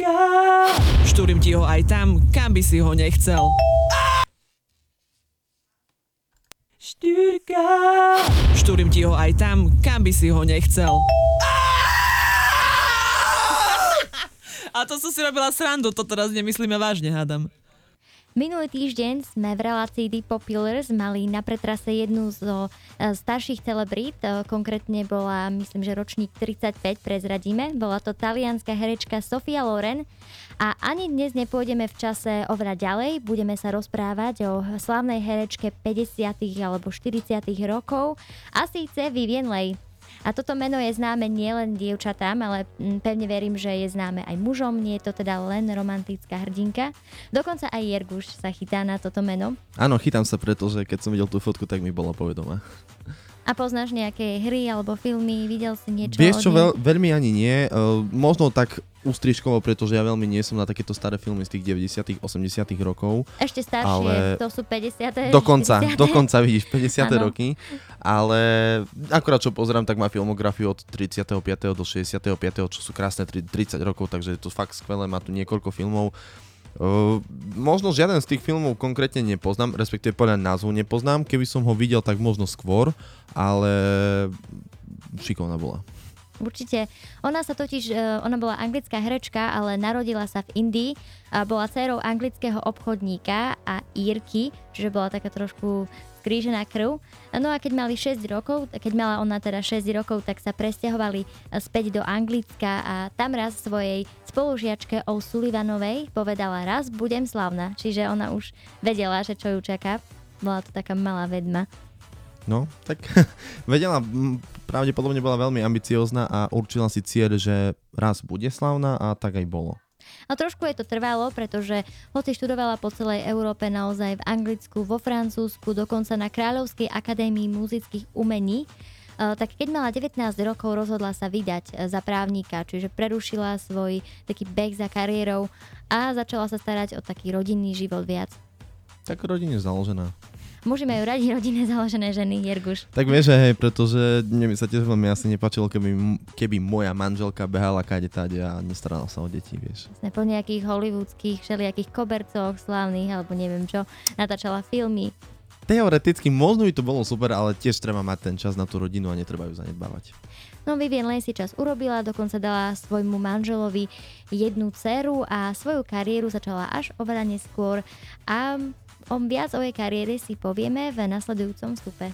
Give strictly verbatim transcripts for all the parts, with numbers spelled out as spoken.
Štyrka. Štúrim ti ho aj tam, kam by si ho nechcel. Štyrka. Štúrim ti ho aj tam, kam by si ho nechcel. A to som si robila srandu, to teraz nemyslíme vážne, hádam. Minulý týždeň sme v relácii The Populars mali na pretrase jednu zo starších celebrít, konkrétne bola, myslím, že ročník tridsaťpäť, prezradíme. Bola to talianska herečka Sophia Loren a ani dnes nepôjdeme v čase oveľa ďalej, budeme sa rozprávať o slávnej herečke päťdesiatych alebo štyridsiatych rokov a síce Vivien Leigh. A toto meno je známe nielen dievčatám, ale pevne verím, že je známe aj mužom, nie je to teda len romantická hrdinka. Dokonca aj Jerguš sa chytá na toto meno. Áno, chytám sa, pretože keď som videl tú fotku, tak mi bola povedomá. A poznáš nejaké hry alebo filmy? Videl si niečo? Vieš čo, od nej? veľ, veľmi ani nie. Uh, možno tak ústrižkovo, pretože ja veľmi nie som na takéto staré filmy z tých deväťdesiatych, osemdesiatych rokov. Ešte staršie, ale... to sú päťdesiate. Dokonca, štyridsiate. dokonca vidíš, päťdesiate Áno. roky. Ale akurát čo pozerám, tak má filmografiu od tridsiateho piateho do šesťdesiateho piateho, čo sú krásne tridsať rokov, takže je to fakt skvelé, má tu niekoľko filmov. Uh, možno žiaden z tých filmov konkrétne nepoznám, respektíve podľa názvu nepoznám, keby som ho videl, tak možno skôr, ale šikovná bola. Určite. Ona sa totiž, ona bola anglická herečka, ale narodila sa v Indii a bola dcérou anglického obchodníka a Írky, čiže bola taká trošku skrížená krv. No a keď mali šesť rokov, keď mala ona teda šesť rokov, tak sa presťahovali späť do Anglicka a tam raz svojej spolužiačke O'Sullivanovej povedala: raz budem slavná. Čiže ona už vedela, že čo ju čaká. Bola to taká malá vedma. No, tak vedela, pravdepodobne bola veľmi ambiciózna a určila si cieľ, že raz bude slavná a tak aj bolo. A trošku je to trvalo, pretože hoci študovala po celej Európe, naozaj v Anglicku, vo Francúzsku, dokonca na Kráľovskej akadémii muzických umení, tak keď mala devätnásť rokov, rozhodla sa vydať za právnika, čiže prerušila svoj taký beh za kariérou a začala sa starať o taký rodinný život viac. Tak rodine založená. Muži majú radi rodinné založené ženy, Jerguš. Tak vieš, hej, pretože mne by sa tiež veľmi asi nepáčilo, keby, keby moja manželka behala kade táde a nestarala sa o deti, vieš. Sme po nejakých hollywoodských, všelijakých kobercoch slávnych, alebo neviem čo, natáčala filmy. Teoreticky možno by to bolo super, ale tiež treba mať ten čas na tú rodinu a netreba ju zanedbávať. No Vivien Leigh si čas urobila, dokonca dala svojmu manželovi jednu dceru a svoju kariéru začala až oveľa neskôr a o viac o jej kariére si povieme v nasledujúcom vstupe.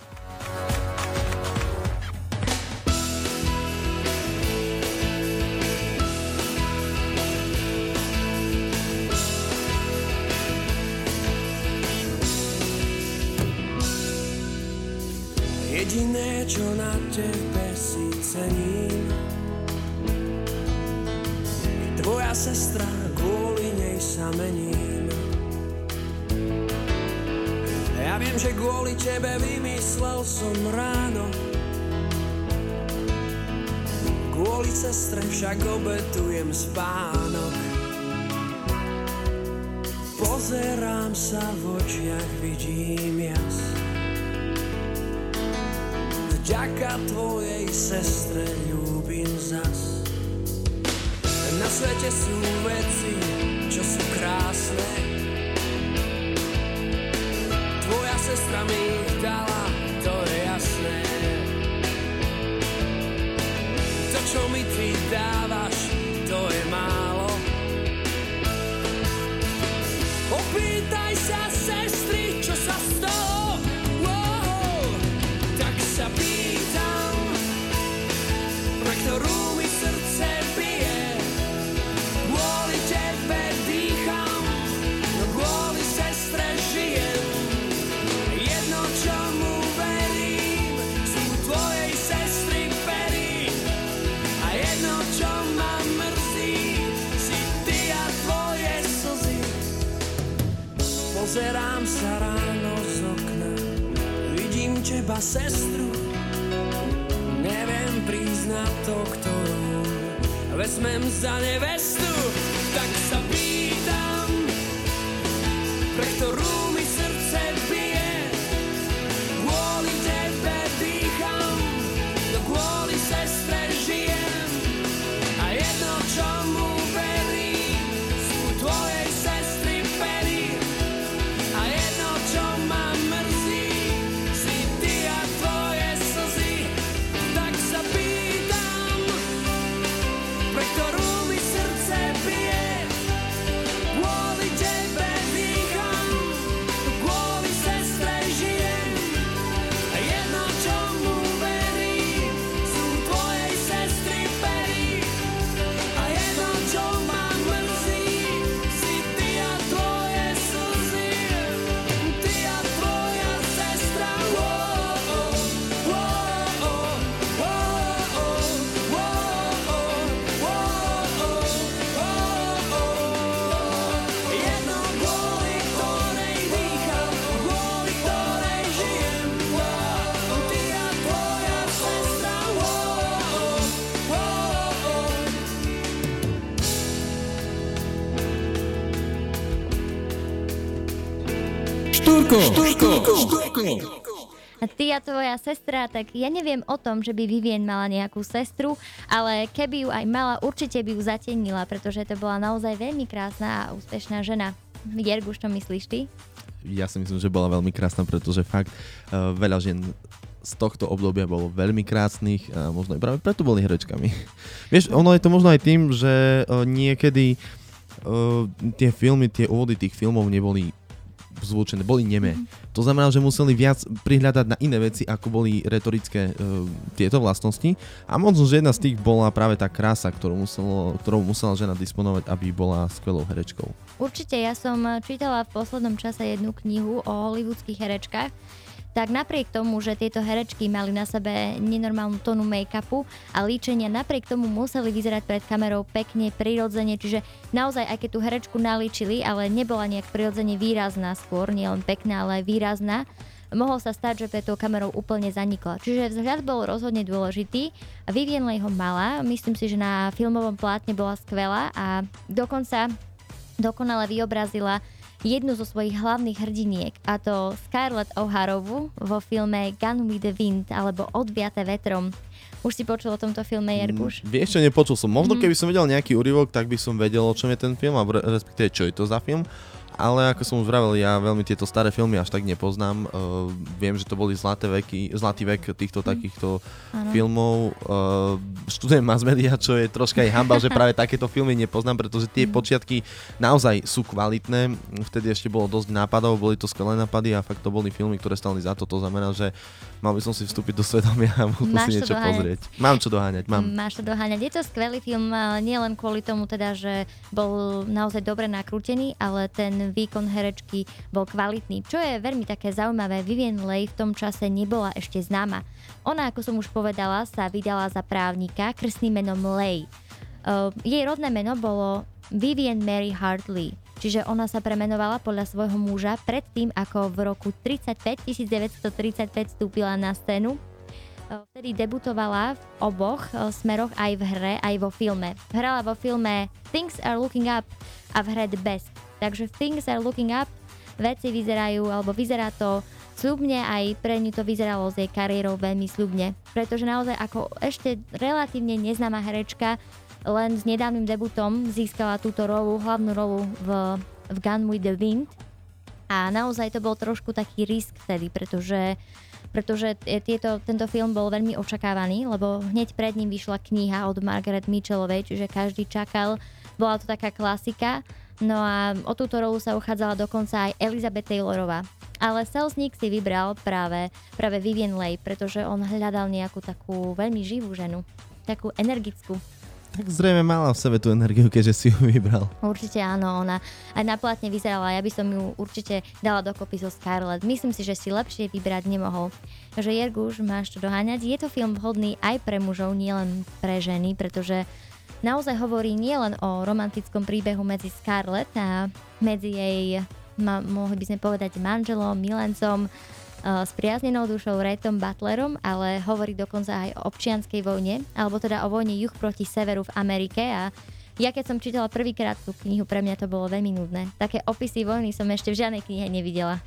Jediné, čo na tebe si cením, tvoja sestra, kvôli nej sa mením. Ja viem, že kvôli tebe vymyslel som ráno, kvôli sestre však obetujem spánok. Pozerám sa v očiach, vidím jas. Vďaka tvojej sestre ľúbim zas. Na svete sú veci, čo sú krásne. Tvoja sestra mi ich dala, to je jasné. To, čo mi ty dávaš, to je málo. Opýtaj sa sestry, čo sa stalo. Wow. Tak sa pýtam, pre ktorú mi srdce bije. Kvôli tebe dýcham, no kvôli sestre žijem. Jedno, čomu verím, sú tvojej sestry pery. A jedno, čo ma mrzí, si ty a tvoje slzy. Pozerám sa ráno z okna, vidím teba, sestru. Neviem priznať to, ktorú vezmem za nevestu. Tak sa pýtam, pre ktorú mi srdce bije. Kvôli tebe dýcham, no kvôli sestre žijem. A jedno, čomu verím, Štúrko, Štúrko, Štúrko. A ty a tvoja sestra, tak ja neviem o tom, že by Vivien mala nejakú sestru, ale keby ju aj mala, určite by ju zatenila, pretože to bola naozaj veľmi krásna a úspešná žena. Jerguš, čo myslíš ty? Ja si myslím, že bola veľmi krásna, pretože fakt uh, veľa žien z tohto obdobia bolo veľmi krásnych a možno aj práve preto boli herečkami. Vieš, ono je to možno aj tým, že uh, niekedy uh, tie filmy, tie úvody tých filmov neboli zvučené, boli nemé. Mm. To znamená, že museli viac prihľadať na iné veci, ako boli retorické uh, tieto vlastnosti. A možno, že jedna z tých bola práve tá krása, ktorú, muselo, ktorou musela žena disponovať, aby bola skvelou herečkou. Určite, ja som čítala v poslednom čase jednu knihu o hollywoodských herečkách, tak napriek tomu, že tieto herečky mali na sebe nenormálnu tónu make-upu a líčenia, napriek tomu museli vyzerať pred kamerou pekne, prirodzene, čiže naozaj, aj keď tú herečku nalíčili, ale nebola nejak prirodzene výrazná skôr, nielen pekná, ale aj výrazná, mohol sa stať, že pred tou kamerou úplne zanikla. Čiže vzhľad bol rozhodne dôležitý. Vivien Leigh ho mala, myslím si, že na filmovom plátne bola skvelá a dokonca dokonale vyobrazila jednu zo svojich hlavných hrdiniek, a to Scarlett O'Harovu vo filme Gone with the Wind, alebo Odviaté vetrom. Už si počul o tomto filme, Jerguš? Mm, vieš čo, nepočul som. Možno Mm. keby som vedel nejaký úryvok, tak by som vedel, o čom je ten film, alebo respektíve čo je to za film. Ale ako som už vravel, ja veľmi tieto staré filmy až tak nepoznám. Uh, viem, že to boli zlaté veky, zlatý vek týchto mm. takýchto ano. filmov. Uh, študujem mass media, čo je troška aj hanba, že práve takéto filmy nepoznám, pretože tie mm. počiatky naozaj sú kvalitné. Vtedy ešte bolo dosť nápadov, boli to skvelé nápady a fakt to boli filmy, ktoré stali za to. To znamená, že mal by som si vstúpiť do svedomia a musím si niečo pozrieť. Mám čo doháňať, mám. Máš čo doháňať. Je to skvelý film, nie len kvôli tomu teda, že bol naozaj dobre nakrútený, ale ten výkon herečky bol kvalitný. Čo je veľmi také zaujímavé, Vivien Leigh v tom čase nebola ešte známa. Ona, ako som už povedala, sa vydala za právnika krstným menom Leigh. Uh, jej rodné meno bolo Vivien Mary Hartley, čiže ona sa premenovala podľa svojho muža predtým, ako v roku tridsaťpäť, devätnásťtridsaťpäť vstúpila na scénu. Vtedy debutovala v oboch smeroch, aj v hre, aj vo filme. Hrala vo filme Things Are Looking Up a v hre The Best. Takže Things Are Looking Up veci vyzerajú, alebo vyzerá to sľubne, aj pre ňu to vyzeralo s jej kariérou veľmi sľubne. Pretože naozaj ako ešte relatívne neznáma herečka len s nedávnym debutom získala túto rolu, hlavnú rolu v, v Gone with the Wind. A naozaj to bol trošku taký risk vtedy, pretože pretože tieto, tento film bol veľmi očakávaný, lebo hneď pred ním vyšla kniha od Margaret Mitchellovej, čiže každý čakal, bola to taká klasika. No a o túto rolu sa uchádzala dokonca aj Elizabeth Taylorová. Ale Selznick si vybral práve, práve Vivien Leigh, pretože on hľadal nejakú takú veľmi živú ženu, takú energickú. Tak zrejme mala v sebe tú energiu, keďže si ju vybral. Určite áno, ona aj na plátne vyzerala, ja by som ju určite dala dokopy so Scarlett. Myslím si, že si lepšie vybrať nemohol. Takže Jerguš, máš čo doháňať. Je to film vhodný aj pre mužov, nielen pre ženy, pretože naozaj hovorí nielen o romantickom príbehu medzi Scarlett a medzi jej, ma, mohli by sme povedať, manželom, milencom, s priaznenou dušou Retom Butlerom, ale hovorí dokonca aj o občianskej vojne, alebo teda o vojne juh proti severu v Amerike. A ja keď som čítala prvýkrát tú knihu, pre mňa to bolo veľmi nudné. Také opisy vojny som ešte v žiadnej knihe nevidela.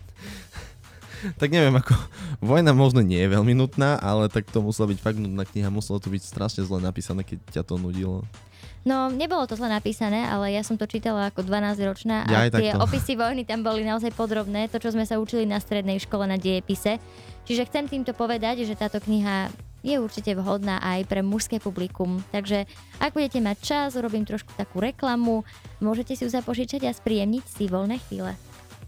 Tak neviem, ako vojna možno nie je veľmi nutná, ale tak to musela byť fakt nudná kniha, muselo to byť strašne zle napísané, keď ťa to nudilo. No, nebolo to zle napísané, ale ja som to čítala ako dvanásťročná a ja tie takto. opisy vojny tam boli naozaj podrobné, to, čo sme sa učili na strednej škole na dejepise. Čiže chcem týmto povedať, že táto kniha je určite vhodná aj pre mužské publikum. Takže ak budete mať čas, urobím trošku takú reklamu, môžete si ju zapožičať a spríjemniť si voľné chvíle.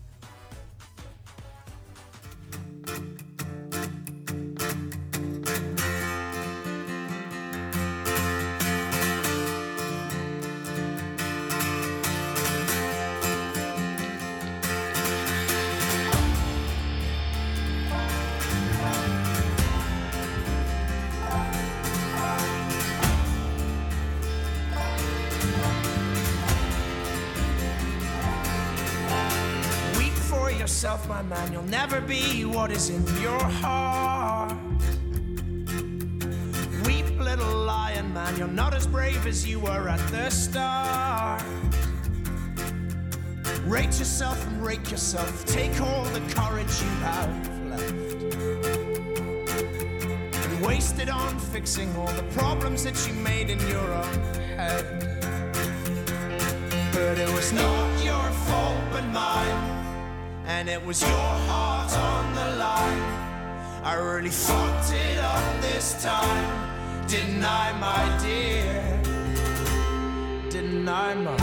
Yourself, my man, you'll never be what is in your heart. Weep, little lion man, you're not as brave as you were at the start. Rate yourself and rake yourself. Take all the courage you have left and waste it on fixing all the problems that you made in your own head. But it was not your fault but mine, and it was your heart on the line. I really fucked it up this time, didn't I, my dear? Didn't I, my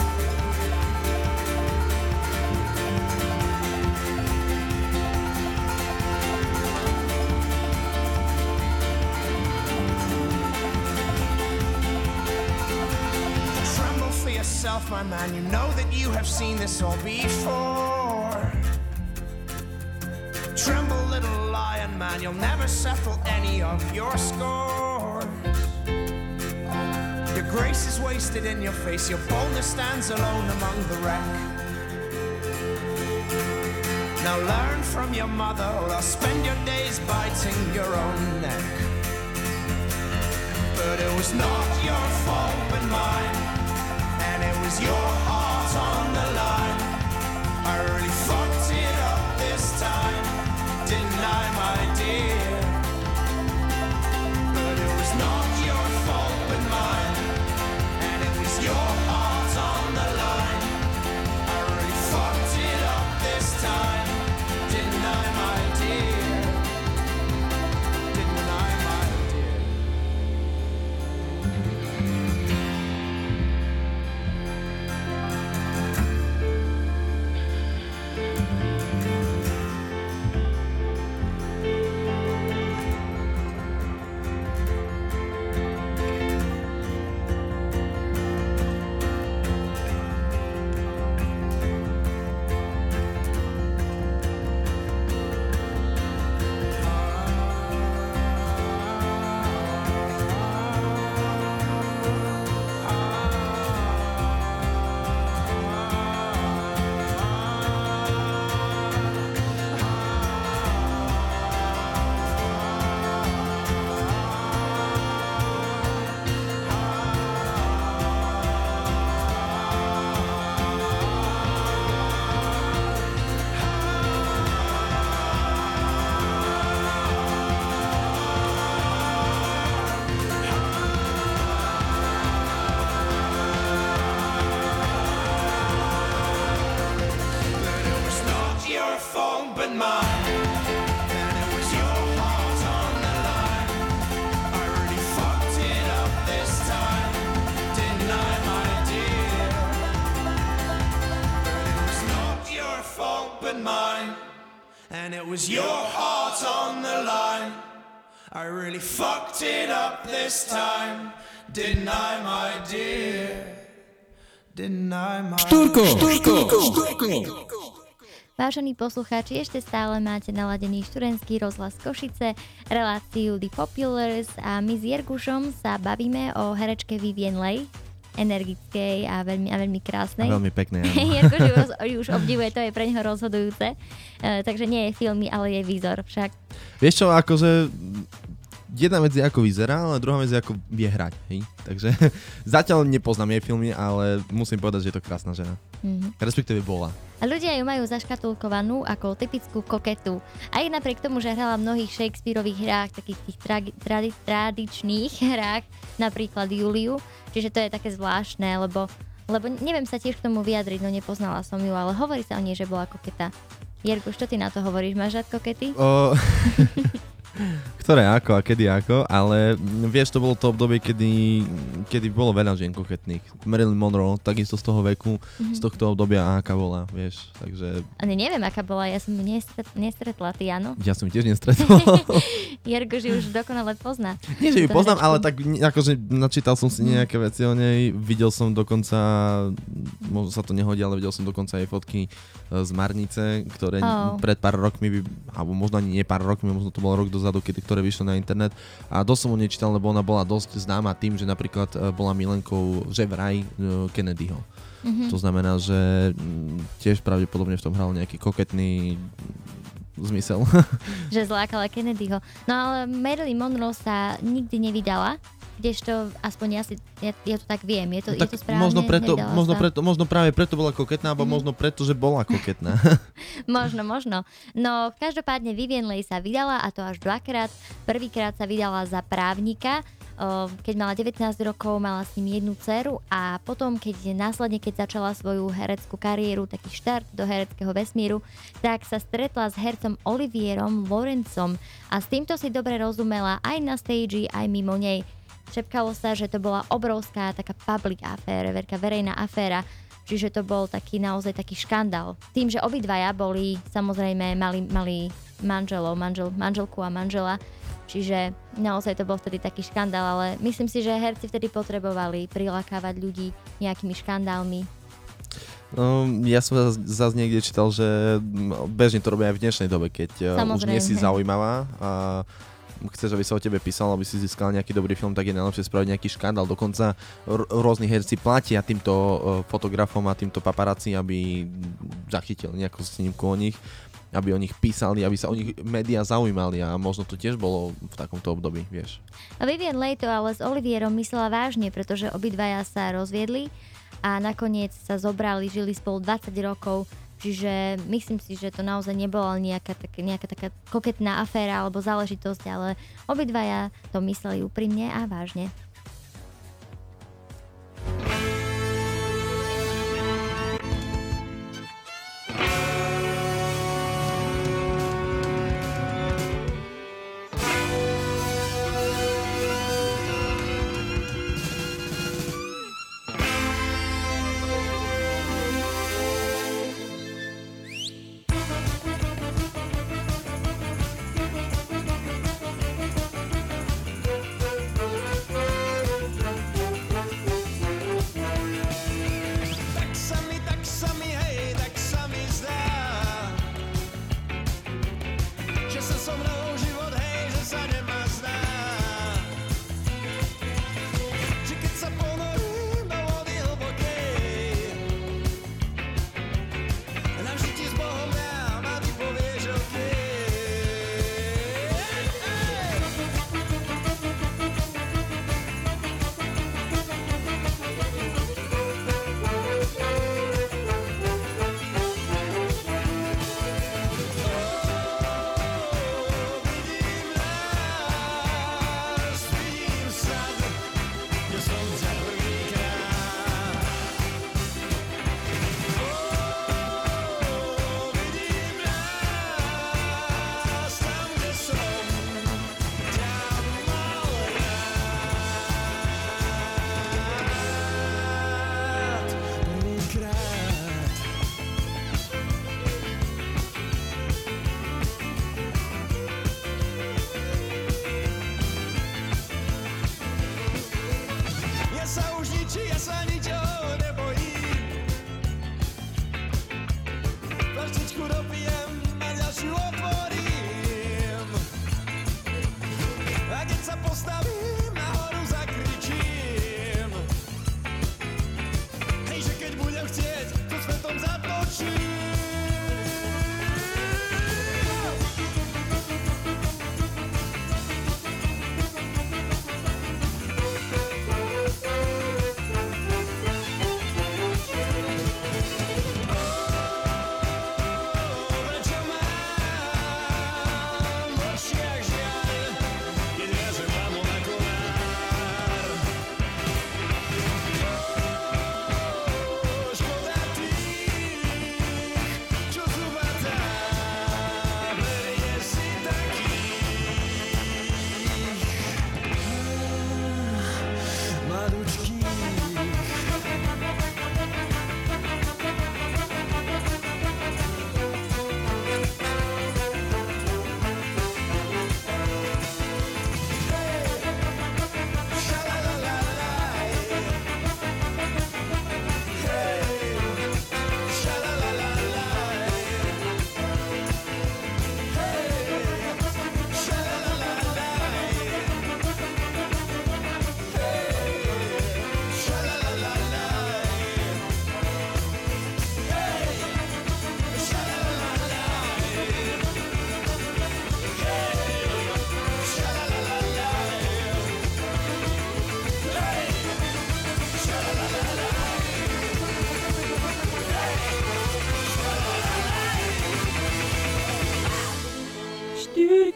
yourself, my man, you know that you have seen this all before. Tremble, little lion man, you'll never settle any of your scores. Your grace is wasted in your face, your boldness stands alone among the wreck. Now learn from your mother, or spend your days biting your own neck. But it was not your fault but mine, and it was your heart on the line. I really fucked it up this time, didn't I, my dear? But it was not your fault but mine, and it was your heart on the line. I really fucked it up this time, didn't I, my dear? Didn't I, my dear? And it was your heart on the line. I really fucked it up this time, didn't I, my dear? Didn't I, my Štúrko, štúrko, štúrko. Vážení poslucháči, ešte stále máte naladený študentský rozhlas Košice, reláciu The Populars a my s Jergušom sa bavíme o herečke Vivien Leigh, energickej a veľmi, a veľmi krásnej. A veľmi pekné, áno. Jerguš ju, ju už obdivuje, to je pre neho rozhodujúce. Uh, takže nie je filmy, ale je výzor však. Vieš čo, akože jedna vec je ako vyzerá, ale druhá vec je ako vie hrať, hej? Takže zatiaľ nepoznám jej filmy, ale musím povedať, že je to krásna žena. Mm-hmm. Respektíve bola. A ľudia ju majú zaškatulkovanú ako typickú koketu. Aj napriek tomu, že hrala v mnohých Shakespeareových hrách, takých tých tra- tradi- tradičných hrách, napríklad Juliu, čiže to je také zvláštne, lebo, lebo neviem sa tiež k tomu vyjadriť, no nepoznala som ju, ale hovorí sa o nej, že bola koketa. Jerguš, čo ty na to hovoríš? Máš rád kokety? O... Ktoré ako a kedy ako, ale vieš, to bolo to obdobie, kedy, kedy bolo veľa žien koketných. Marilyn Monroe, takisto z toho veku, mm-hmm. z tohto obdobia, aká bola, vieš, takže... Ale neviem, aká bola, ja som ju nestret, nestretla, ty áno? Ja som ju tiež nestretol. Jerguš ju už dokonale pozná. Nie, že ju poznám, ale tak akože načítal som si nejaké veci o nej, videl som dokonca, možno sa to nehodí, ale videl som dokonca aj fotky z Marnice, ktoré oh. pred pár rokmi, alebo možno ani nie pár rokmi, možno to bol rok dozadu, kedy, ktoré vyšlo na internet a dosť som ho nečítal, lebo ona bola dosť známa tým, že napríklad bola milenkou že vraj Kennedyho. Mm-hmm. To znamená, že tiež pravdepodobne v tom hral nejaký koketný zmysel. Že zlákala Kennedyho. No ale Marilyn Monroe sa nikdy nevydala Kdežto aspoň ja, si, ja, ja to tak viem, je to, No je tak to správne? možno, preto, Nedala možno, sa? preto, možno práve preto bola koketná, alebo mm. možno preto, že bola koketná. Možno, možno. No, každopádne Vivien Leigh sa vydala, a to až dvakrát. Prvýkrát sa vydala za právnika, keď mala devätnásť rokov, mala s ním jednu dceru a potom, keď následne, keď začala svoju hereckú kariéru, taký štart do hereckého vesmíru, tak sa stretla s hercom Olivierom Lawrenceom a s týmto si dobre rozumela aj na stage, aj mimo nej. Šepkalo sa, že to bola obrovská taká public affair, veľká verejná aféra, čiže to bol taký naozaj taký škandál. Tým, že obidvaja boli, samozrejme, mali, mali manželov, manžel, manželku a manžela, čiže naozaj to bol vtedy taký škandál, ale myslím si, že herci vtedy potrebovali prilákavať ľudí nejakými škandálmi. No, ja som zase niekde čítal, že bežne to robia aj v dnešnej dobe, keď Samozrejme. Už nie si zaujímavá a chceš, aby sa o tebe písalo, aby si získal nejaký dobrý film, tak je najlepšie spraviť nejaký škandál. Dokonca r- rôzni herci platia týmto uh, fotografom a týmto paparazzi, aby zachytili nejakú snímku o nich, aby o nich písali, aby sa o nich médiá zaujímali a možno to tiež bolo v takomto období, vieš. A Vivien Leigh to ale s Olivierom myslela vážne, pretože obidvaja sa rozviedli a nakoniec sa zobrali, žili spolu dvadsať rokov. Čiže myslím si, že to naozaj nebola nejaká, tak, nejaká taká koketná aféra alebo záležitosť, ale obidvaja to mysleli úprimne a vážne.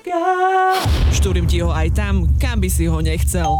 Štúrim ti ho aj tam, kam by si ho nechcel.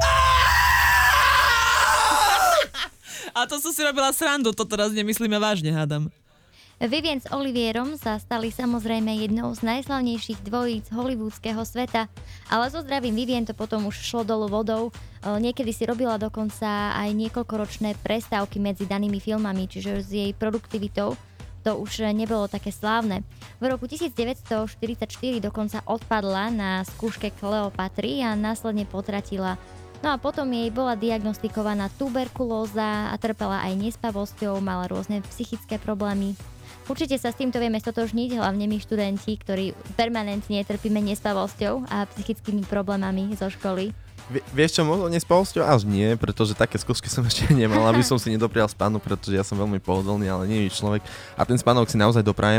A to som si robila srandu, to teraz nemyslíme vážne, hádam. Vivienne s Olivierom sa stali samozrejme jednou z najslavnejších dvojíc hollywoodského sveta, ale so zdravím Vivienne to potom už šlo dolu vodou. Niekedy si robila dokonca aj niekoľkoročné prestávky medzi danými filmami, čiže s jej produktivitou to už nebolo také slávne. V roku devätnásťstoštyridsaťštyri dokonca odpadla na skúške Kleopatry a následne potratila. No a potom jej bola diagnostikovaná tuberkulóza a trpela aj nespavosťou, mala rôzne psychické problémy. Určite sa s týmto vieme stotožniť, hlavne my študenti, ktorí permanentne trpíme nespavosťou a psychickými problémami zo školy. V, vieš čo, možno nespavosťou až nie, pretože také skúšky som ešte nemal, aby som si nedoprial spánok, pretože ja som veľmi pohodlný, ale nie je človek a ten spánok si naozaj doprajem,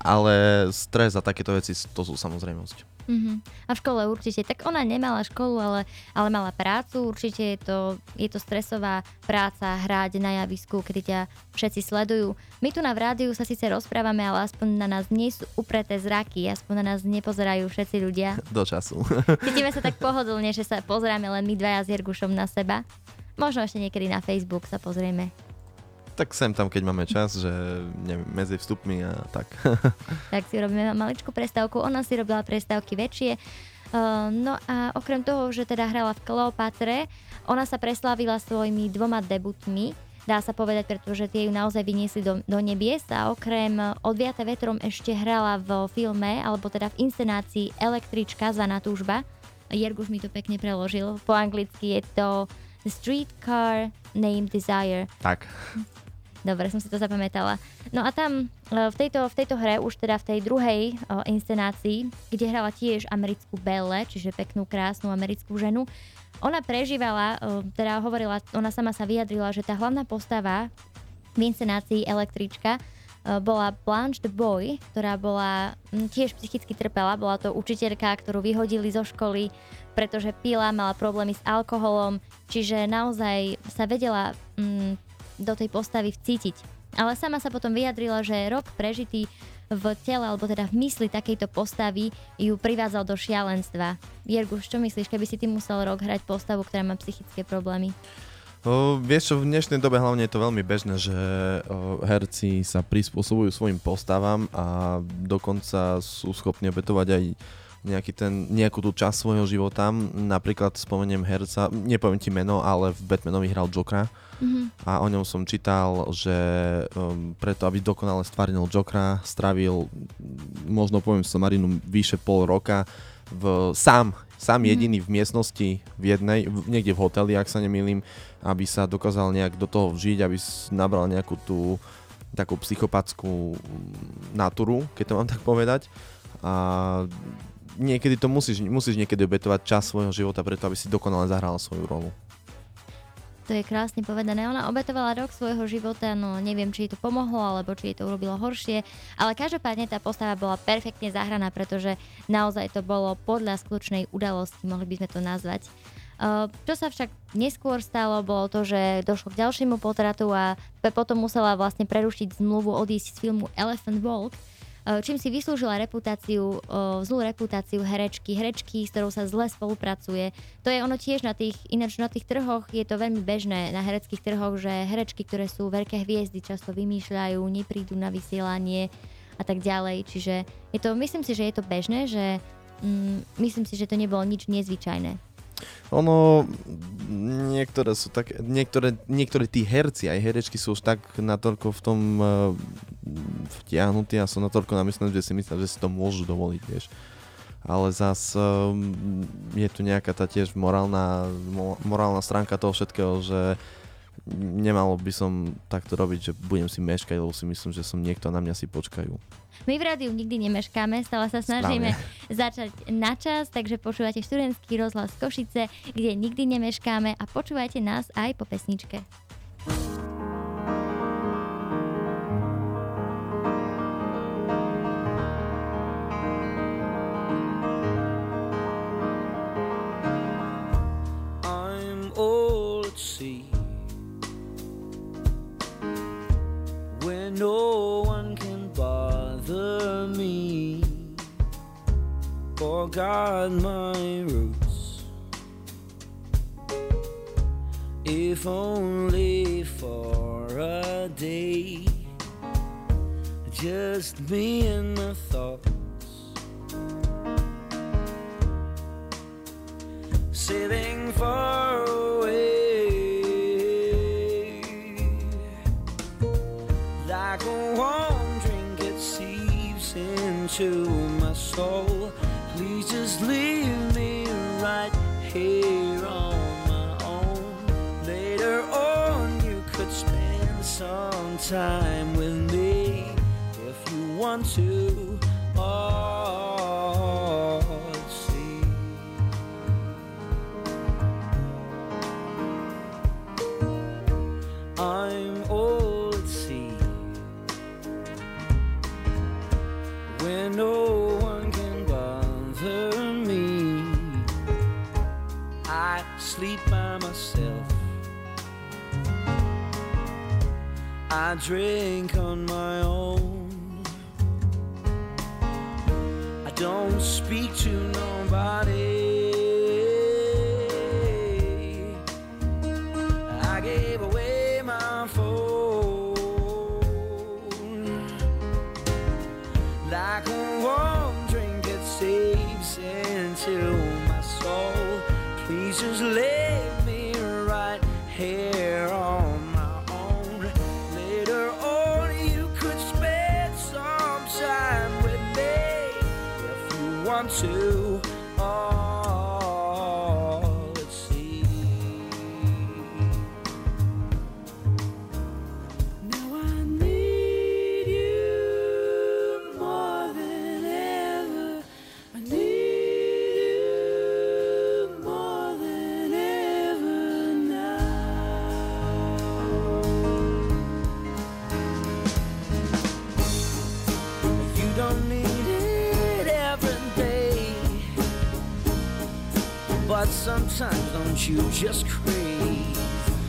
ale stres a takéto veci, to sú samozrejmosť. Uh-huh. A v škole určite, tak ona nemala školu, ale, ale mala prácu, určite je to, je to stresová práca hrať na javisku, kedy ťa všetci sledujú. My tu na v rádiu sa síce rozprávame, ale aspoň na nás nie sú upreté zraky, aspoň na nás nepozerajú všetci ľudia. Do času. Cítime sa tak pohodlne, že sa pozeráme len my dvaja s Jergušom na seba. Možno ešte niekedy na Facebook sa pozrieme. Tak sem tam, keď máme čas, že neviem, medzi vstupmi a tak. Tak si robíme maličkú prestávku, ona si robila prestávky väčšie. Uh, no a okrem toho, že teda hrala v Kleopatre, ona sa preslávila svojimi dvoma debutmi, dá sa povedať, pretože tie ju naozaj vyniesli do, do nebies a okrem Odviaté vetrom ešte hrala v filme, alebo teda v inscenácii Električka Zana túžba. Jerguš mi to pekne preložil, po anglicky je to The Streetcar Named Desire. Tak. Dobre, som si to zapamätala. No a tam v tejto, v tejto hre, už teda v tej druhej o, inscenácii, kde hrala tiež americkú Belle, čiže peknú, krásnu americkú ženu, ona prežívala, o, teda hovorila, ona sama sa vyjadrila, že tá hlavná postava v inscenácii Električka o, bola Blanche de Boy, ktorá bola m, tiež psychicky trpela, bola to učiteľka, ktorú vyhodili zo školy, pretože pila, mala problémy s alkoholom, čiže naozaj sa vedela m, do tej postavy vcítiť. Ale sama sa potom vyjadrila, že rok prežitý v tele, alebo teda v mysli takejto postavy ju privádzal do šialenstva. Jerguš, čo myslíš, keby si ty musel rok hrať postavu, ktorá má psychické problémy? O, vieš čo, v dnešnej dobe hlavne je to veľmi bežné, že o, herci sa prispôsobujú svojim postavám a dokonca sú schopní obetovať aj nejaký ten, nejakú tú časť svojho života. Napríklad spomeniem herca, nepoviem ti meno, ale v Batmanovi hral Jokera. Mm-hmm. A o ňom som čítal, že um, preto, aby dokonale stvárnil Jokera, strávil, možno poviem somarinu, vyše pol roka v, sám, sám mm-hmm. jediný v miestnosti, v jednej, v, niekde v hoteli, ak sa nemýlim, aby sa dokázal nejak do toho vžiť, aby nabral nejakú tú takú psychopatskú natúru, keď to mám tak povedať. A niekedy to musíš, musíš niekedy obetovať čas svojho života preto, aby si dokonale zahrala svoju rolu. To je krásne povedané. Ona obetovala rok svojho života, no neviem, či jej to pomohlo, alebo či jej to urobilo horšie, ale každopádne tá postava bola perfektne zahraná, pretože naozaj to bolo podľa skutočnej udalosti, mohli by sme to nazvať. Uh, čo sa však neskôr stalo, bolo to, že došlo k ďalšiemu potratu a potom musela vlastne prerušiť zmluvu, odísť z filmu Elephant Walk, čím si vyslúžila reputáciu, zlú reputáciu herečky, herečky, s ktorou sa zle spolupracuje. To je ono tiež na tých, ináč na tých trhoch je to veľmi bežné na hereckých trhoch, že herečky, ktoré sú veľké hviezdy, často vymýšľajú, neprídu na vysielanie a tak ďalej. Čiže je to, myslím si, že je to bežné, že mm, myslím si, že to nebolo nič nezvyčajné. Ono, niektoré sú tak, niektoré, niektoré tí herci, aj herečky sú už tak natoľko v tom uh, vtiahnutí a sú natoľko namyslené, že si myslia, že si to môžu dovoliť, vieš. Ale zas um, je tu nejaká tá tiež morálna, morálna stránka toho všetkého, že nemalo by som takto robiť, že budem si meškať, lebo si myslím, že som niekto a na mňa si počkajú. My v rádiu nikdy nemeškáme, stále sa snažíme Správne. začať na čas, takže počúvate študentský rozhlas Košice, kde nikdy nemeškáme a počúvajte nás aj po pesničke. I'm old at sea, where no one can bother me. For forgot my roots, if only for a day. Just me and my thoughts, sailing far away, like a warm drink it seeps into my soul. Please just leave me right here on my own. Later on you could spend some time with me if you want to. Oh, see, I'm old at sea, when no one can bother me. I sleep by myself, I drink on my own, I don't speak to nobody. I gave away my phone, like a warm drink it seeps into my soul. Please just leave me right here on my own. Later on you could spend some time with me if you want to. Oh, let's see. Now I need you more than ever. I need you more than ever now. You don't need it every day, but sometimes don't you just crave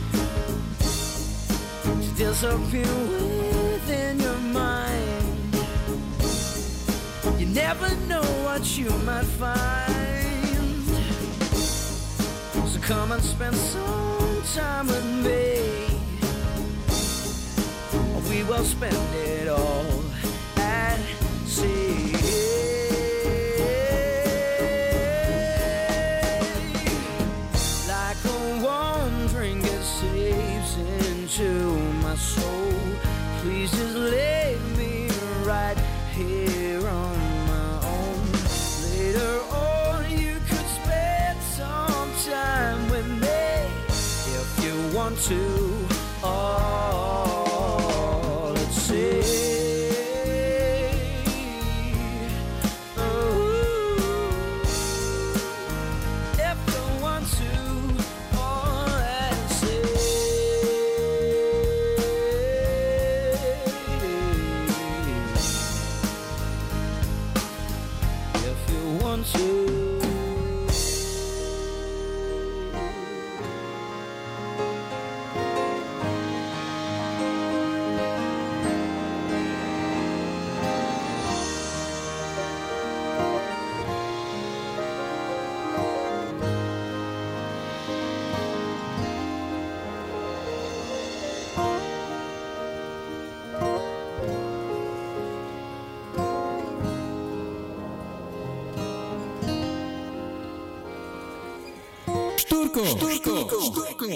to disappear within your mind? You never know what you might find, so come and spend some time with me. We will spend it all at sea. Like a warm drink it seeps into my soul. Please just leave me right here on my own. Later on you could spend some time with me if you want to. Oh, let's see. Štúrko, Štúrko, Štúrko.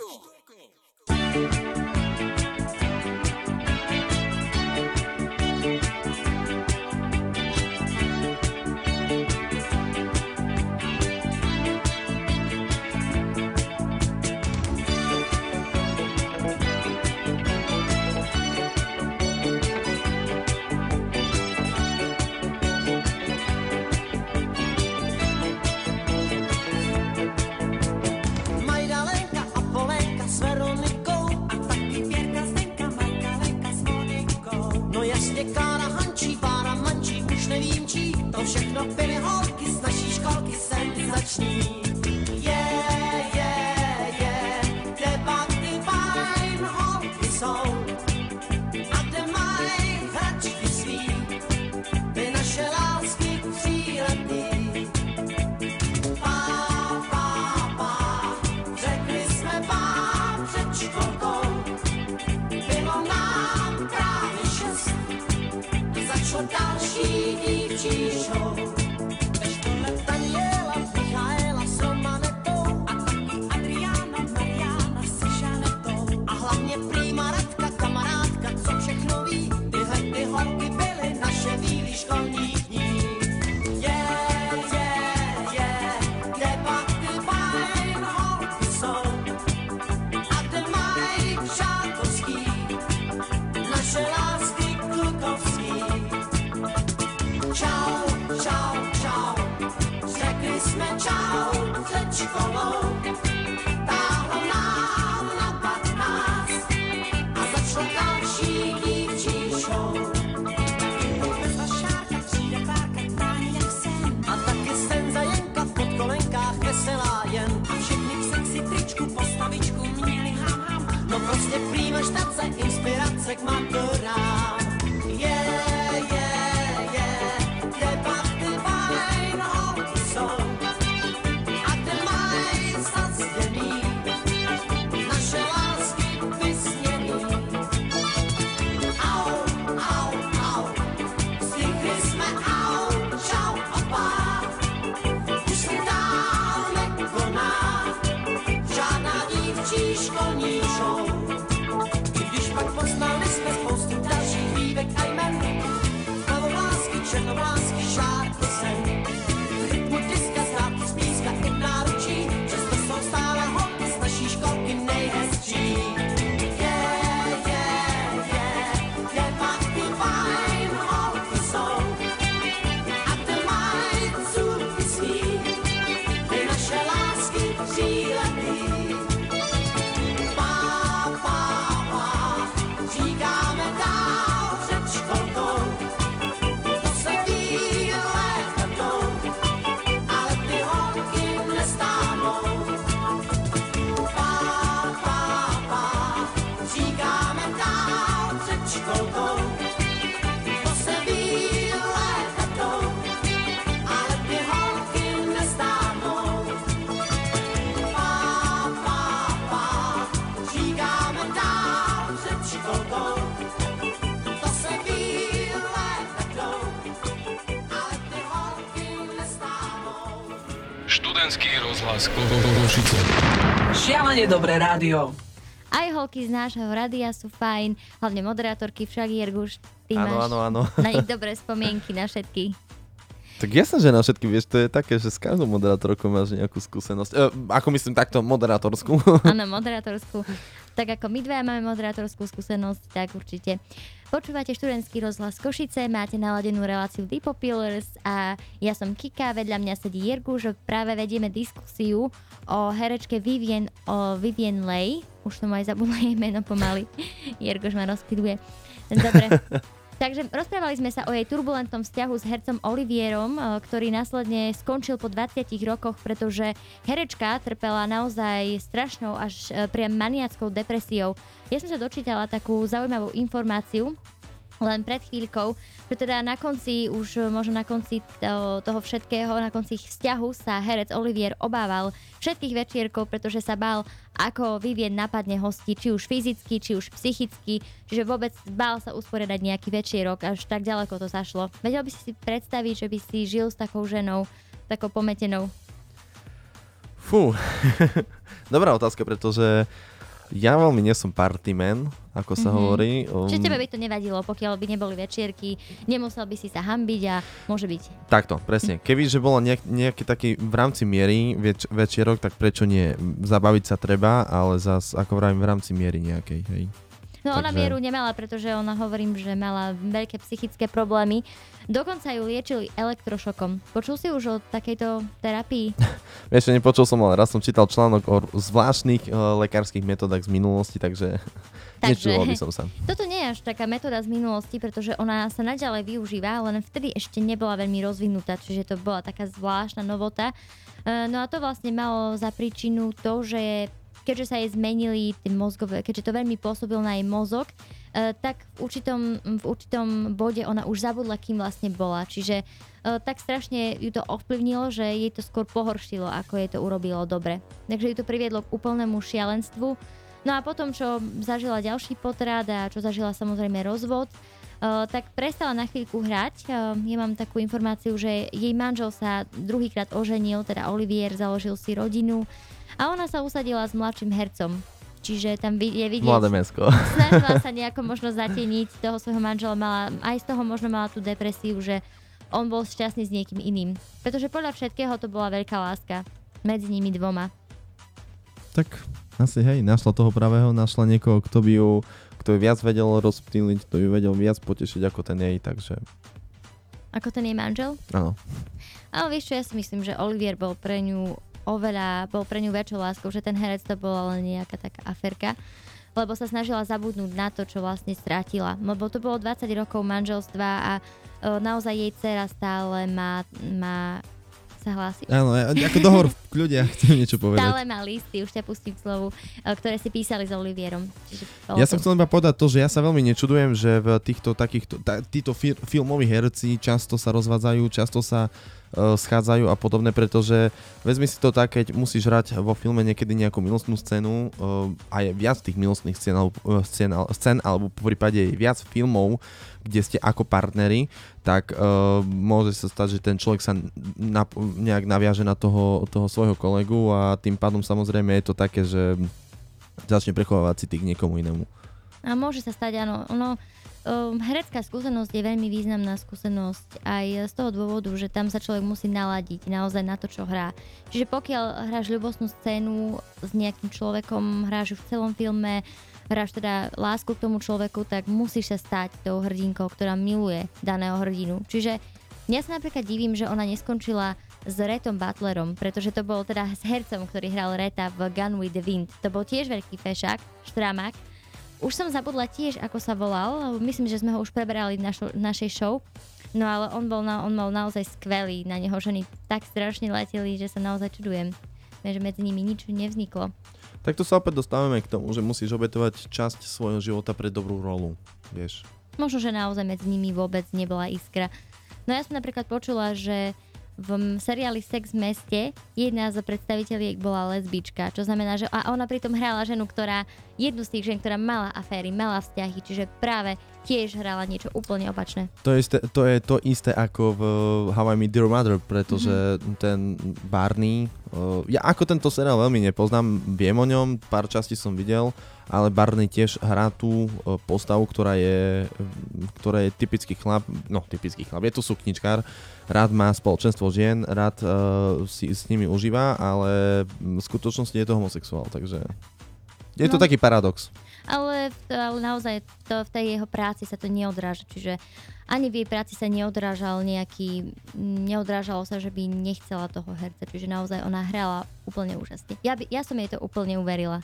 Všechno byly holky z naší školky senzační. Yeah, yeah, yeah, debaty fajn holky jsou. A kde mají hračky svý, by naše lásky příletný. začalo další dívčí show. Ve škole Daniela, Michaela s Romanetou a taky Adriana, Mariana se Žanetou. A hlavně prýma Radka, kamarádka, co všechno ví, tyhle ty holky byly naše bílý školní dní. Yeah, yeah, yeah, kde pak ty fajn holky jsou a kde mají žákovský naše lásky klukovský. Čau, čau, čau, řekli jsme čau před školou. Táhlo nám na patnáct a začalo další dívčí show. Bezva Šárka, přijde párka, táhne jak sen. A taky Senza Jenka v podkolenkách veselá jen. A všechny v sexy tričku postavičku měli ham ham. No prostě prýma štace, inspirace k maturám. Yeah, yeah, yeah, kde pak ty fajn holky jsou a kde mají zasněný naše lásky vysněný. Au, au, au, slychli jsme au, čau a pár. Už se dál nekoná žádná dívčí školní show. I když pak poznali jsme spoustu dalších dívek a jmen, plavovlásky, černovlásky, šárky sen. V rytmu diska, zrádky z píska i v náručí, přesto jsou stále holky z naší školky nejhezčí. Yeah, yeah, yeah, kde pak ty fajn holky jsou a kde mají cůrky svý, ty naše lásky tříletý. Pá, pá, pá, říkáme dál před školkou, to se ví létatou, ale ty holky nestáhnou. Pá, pá, pá, říkáme dál před školkou, to se ví létatou, ale ty holky nestáhnou. Pá, pá, pá, říkáme dál před školkou, to se ví létatou, ale ty holky nestáhnou. Študentský rozhlas Košice. Šialene dobré rádio. Aj holky z nášho rádia sú fajn, hlavne moderátorky, však Jirguš, ty Áno, máš áno, áno. na nich dobré spomienky na všetky. Tak jasné, že na všetky, vieš, to je také, že s každou moderátorkou máš nejakú skúsenosť. E, ako myslím takto, moderátorskú. Áno, moderátorskú. Tak ako my dvaja máme moderátorskú skúsenosť, tak určite. Počúvate študentský rozhlas Košice, máte naladenú reláciu The Populars a ja som Kika, vedľa mňa sedí Jirguš, práve vedieme diskusiu o herečke Vivien, o Vivien Leigh. Už som aj zabudla jej meno pomaly. Jirguš ma rozpiluje. Dobre. Takže rozprávali sme sa o jej turbulentnom vzťahu s hercom Olivierom, ktorý následne skončil po dvadsiatich rokoch, pretože herečka trpela naozaj strašnou až priam maniackou depresiou. Ja som sa dočítala takú zaujímavú informáciu len pred chvíľkou, že teda na konci, už možno na konci toho, toho všetkého, na konci ich vzťahu sa herec Olivier obával všetkých večierkov, pretože sa bál, ako Vivien napadne hosti, či už fyzicky, či už psychicky, čiže vôbec bál sa usporiadať nejaký večierok, až tak ďaleko to zašlo. Vedel by si si predstaviť, že by si žil s takou ženou, takou pometenou? Fú, dobrá otázka, pretože ja veľmi nie som party man, ako sa mm-hmm. hovorí. Um, Čiže tebe by to nevadilo, pokiaľ by neboli večierky, nemusel by si sa hanbiť a môže byť. Takto, presne. Keby, že bolo nejak, nejaký taký v rámci miery več, večierok, tak prečo nie? Zabaviť sa treba, ale zas, ako vravím, v rámci miery nejakej, hej. No Takže... ona mieru nemala, pretože ona, hovorím, že mala veľké psychické problémy. Dokonca ju liečili elektrošokom. Počul si už o takejto terapii? Vieš, nepočul som, ale raz som čítal článok o zvláštnych uh, lekárskych metodách z minulosti, takže, takže nečuval by som sa. Toto nie je až taká metóda z minulosti, pretože ona sa naďalej využíva, len vtedy ešte nebola veľmi rozvinutá, čiže to bola taká zvláštna novota. Uh, no a to vlastne malo za príčinu to, že keďže sa jej zmenili tie mozgové, keďže to veľmi pôsobil na jej mozog, uh, tak v určitom, v určitom bode ona už zabudla, kým vlastne bola. Čiže uh, tak strašne ju to ovplyvnilo, že jej to skôr pohoršilo, ako jej to urobilo dobre. Takže ju to priviedlo k úplnému šialenstvu. No a potom, čo zažila ďalší potrat a čo zažila samozrejme rozvod, Uh, tak prestala na chvíľku hrať. Uh, ja mám takú informáciu, že jej manžel sa druhýkrát oženil, teda Olivier, založil si rodinu a ona sa usadila s mladším hercom. Čiže tam je vidieť... Mladé mesko. Snažila sa nejako možno zatieniť toho svojho manžela, mala, aj z toho možno mala tú depresiu, že on bol šťastný s niekým iným. Pretože podľa všetkého to bola veľká láska medzi nimi dvoma. Tak asi hej, našla toho pravého, našla niekoho, kto by ju, kto ju viac vedel rozptýliť, kto ju vedel viac potešiť ako ten jej, takže... Ako ten jej manžel? Áno. Ale vieš čo, ja si myslím, že Olivier bol pre ňu oveľa, bol pre ňu väčšou láskou, že ten herec to bola len nejaká taká aferka, lebo sa snažila zabudnúť na to, čo vlastne strátila. Lebo to bolo dvadsať rokov manželstva a o, naozaj jej dcera stále má, má sa hlási? Áno, ako dohovor v kľude, ja chcem niečo povedať. Stále má listy, už ťa pustím k slovu, ktoré si písali s Olivierom. Ja som chcel iba povedať to, že ja sa veľmi nečudujem, že v týchto takýchto, tá, títo fir, filmoví herci často sa rozvádzajú, často sa uh, schádzajú a podobne, pretože vezmi si to tak, keď musíš hrať vo filme niekedy nejakú milostnú scénu uh, a je viac tých milostných scén alebo, uh, scén, scén, alebo v prípade je viac filmov, kde ste ako partneri, tak uh, môže sa stať, že ten človek sa na, nejak naviaže na toho, toho svojho kolegu a tým pádom samozrejme je to také, že začne prechovávať city k niekomu inému. A môže sa stať, áno. Ono, um, herecká skúsenosť je veľmi významná skúsenosť aj z toho dôvodu, že tam sa človek musí naladiť naozaj na to, čo hrá. Čiže pokiaľ hráš ľubostnú scénu s nejakým človekom, hráš ju v celom filme, hráš teda lásku k tomu človeku, tak musíš sa stať tou hrdinkou, ktorá miluje daného hrdinu. Čiže ja sa napríklad divím, že ona neskončila s Rettom Butlerom, pretože to bol teda s hercom, ktorý hral Retta v Gone with the Wind. To bol tiež veľký fešák, štramák. Už som zabudla tiež, ako sa volal. Myslím, že sme ho už preberali v našo, našej show. No ale on bol, na, on bol naozaj skvelý. Na neho ženy tak strašne leteli, že sa naozaj čudujem, že medzi nimi nič nevzniklo. Tak to sa opäť dostávame k tomu, že musíš obetovať časť svojho života pre dobrú rolu, vieš. Možno, že naozaj medzi nimi vôbec nebola iskra. No ja som napríklad počula, že v seriáli Sex v meste jedna z predstaviteľiek bola lesbička, čo znamená, že a ona pritom hrala ženu, ktorá, jednu z tých žen, ktorá mala aféry, mala vzťahy, čiže práve tiež hrala niečo úplne opačné. To je, isté, to je to isté ako v How I Met Your Mother, pretože mm-hmm. ten Barney, uh, ja ako tento seriál veľmi nepoznám, viem o ňom, pár častí som videl, ale Barney tiež hrá tú uh, postavu, ktorá je, ktorá je typický chlap, no typický chlap, je to sukničkár, rád má spoločenstvo žien, rád uh, si s nimi užíva, ale v skutočnosti je to homosexuál, takže je to no. taký paradox. Ale, ale naozaj to, v tej jeho práci sa to neodráža, čiže ani v jej práci sa neodrážal nejaký, neodrážalo sa, že by nechcela toho herca, čiže naozaj ona hrala úplne úžasne. Ja, by, ja som jej to úplne uverila.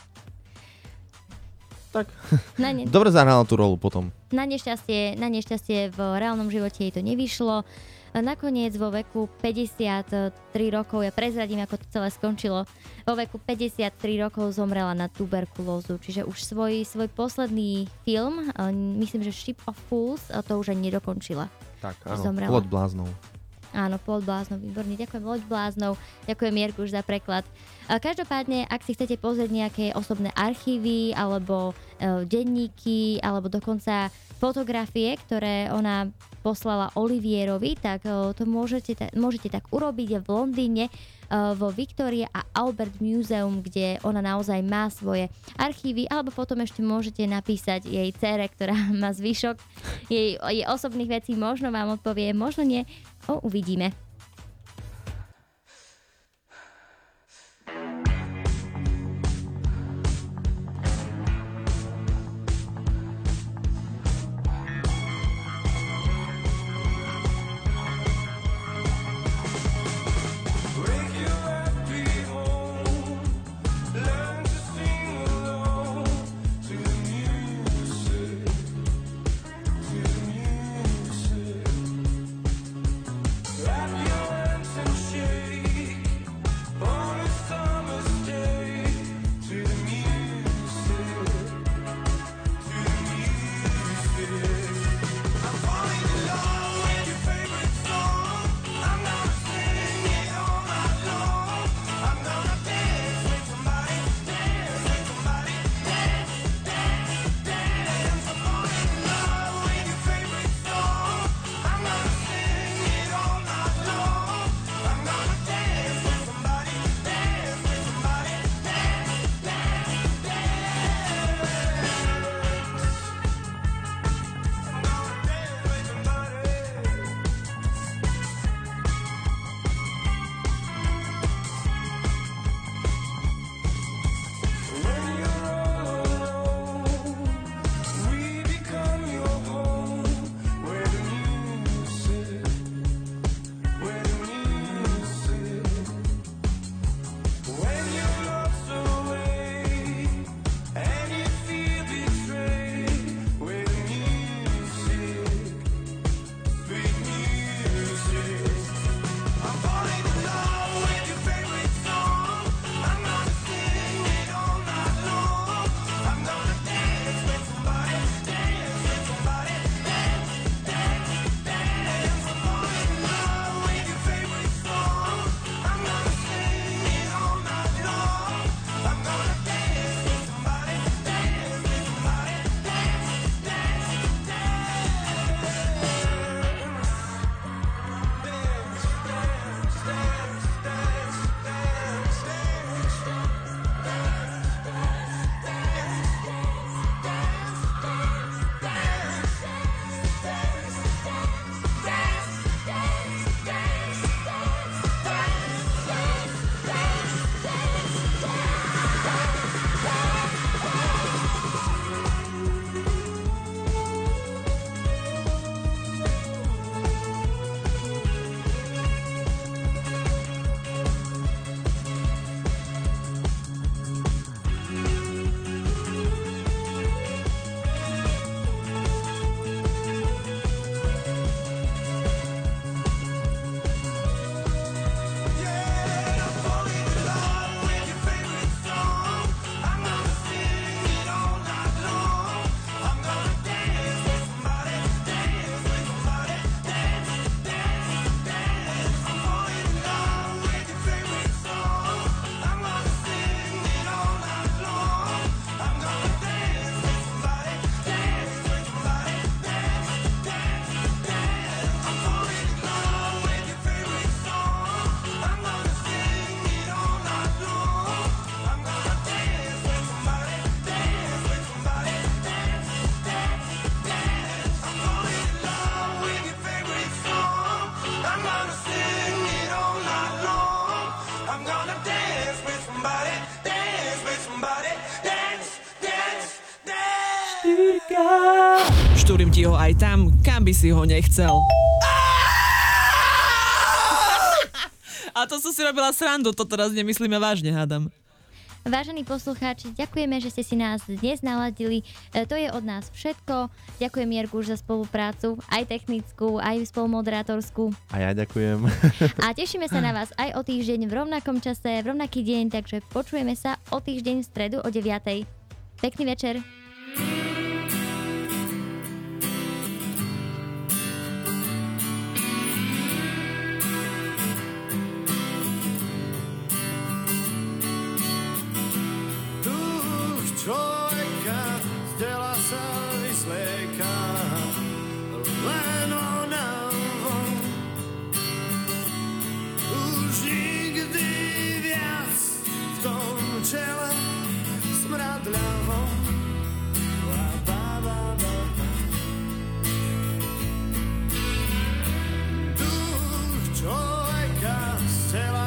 Tak, na ne... dobre zahrala tú rolu potom. Na nešťastie, na nešťastie v reálnom živote jej to nevyšlo. Nakoniec vo veku päťdesiattri rokov, ja prezradím, ako to celé skončilo, vo veku päťdesiattri rokov zomrela na tuberkulózu, čiže už svoj, svoj posledný film, myslím, že Ship of Fools, to už ani nedokončila. Tak, áno, zomrela. Plod bláznov. Áno, Plod bláznov, výborne, ďakujem Loď bláznov, ďakujem Mirku už za preklad. Každopádne, ak si chcete pozrieť nejaké osobné archívy, alebo e, denníky, alebo dokonca fotografie, ktoré ona poslala Olivierovi, tak e, to môžete, ta, môžete tak urobiť v Londýne, e, vo Victoria a Albert Museum, kde ona naozaj má svoje archívy, alebo potom ešte môžete napísať jej dcére, ktorá má zvyšok jej, jej osobných vecí, možno vám odpovie, možno nie. O, uvidíme. Wrap your Štúrim ti ho aj tam, kam by si ho nechcel. A to som si robila srandu, to teraz nemyslíme vážne, hádam. Vážení poslucháči, ďakujeme, že ste si nás dnes naladili. E, to je od nás všetko. Ďakujem Jerguš za spoluprácu, aj technickú, aj spolumoderátorskú. A ja ďakujem. A tešíme sa na vás aj o týždeň v rovnakom čase, v rovnaký deň, takže počujeme sa o týždeň v stredu o deviatej. Pekný večer. Človeka z tela sa vysvieká len ona von. Už nikdy viac v tom čele smrad ľavom. Duch človeka z tela